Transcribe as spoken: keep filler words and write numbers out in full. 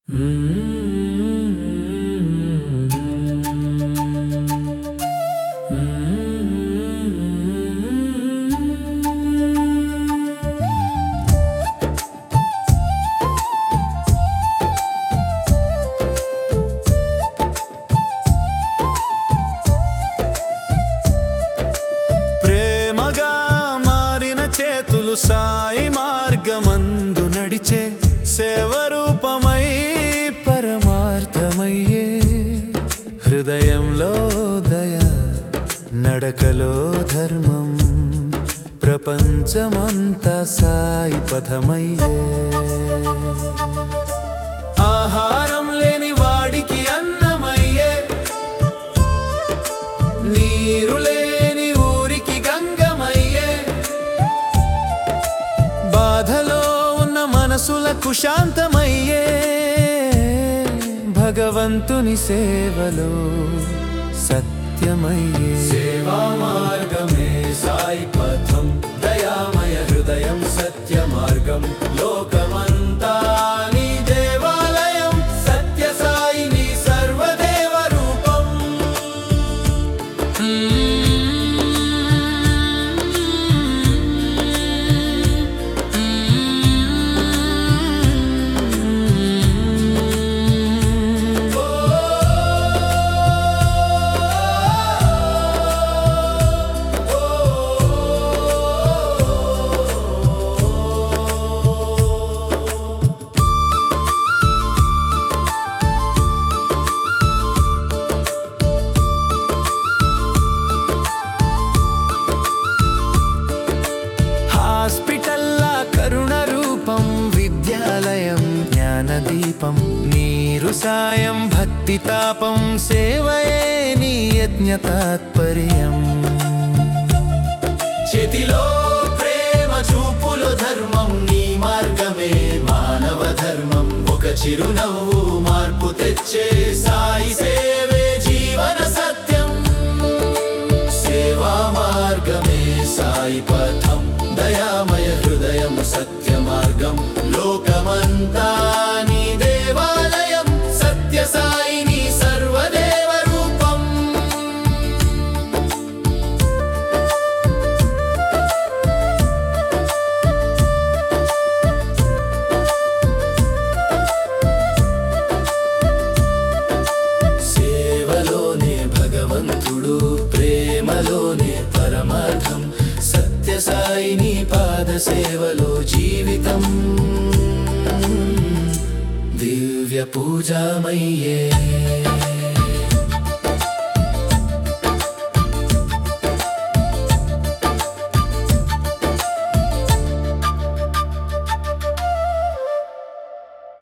ప్రేమగా మారిన చేతులు సాయి మార్గమందు నడిచే సేవరూపమై పరమార్థమయ్యే హృదయంలో దయ నడకలో ధర్మం ప్రపంచమంతా సాయి పథమయ్యే ఆహారం లేని వాడికి అన్నమయ్యే నీరు లేని ఊరికి గంగమయ్యే బాధలో ఉన్న మనసులకు శాంతమయ్యే భగవంతుని సేవలో సత్యమయ్యే సేవా మార్గమే సాయి పథం దయామయ హృదయం సత్య మార్గం లోకమంతా నీ దేవాలయం సత్య సాయి నీ సర్వదేవ రూపం హాస్పిటల్లా కరుణ రూపం విద్యాలయం జ్ఞానదీపం నీరు సాయం భక్తి తాపం సేవయే నీ యజ్ఞ తాత్పర్యం చేతిలో ప్రేమ చూపులో ధర్మం నీ మార్గమే మానవ ధర్మం ఒక చిరునవ్వు మార్పు తెచ్చే సాయి సేవే జీవన సత్యం సేవా మార్గమే సాయి పథం దయామయ హృదయం సత్య మార్గం లోకమంతా నీ దేవాలయం సత్య సాయి నీ సర్వదేవ రూపం సేవలోనే భగవంతుడు ప్రేమలోనే పరమార్థం సత్య సాయి నీ పాద సేవలో జీవితం దివ్య పూజామయ్యే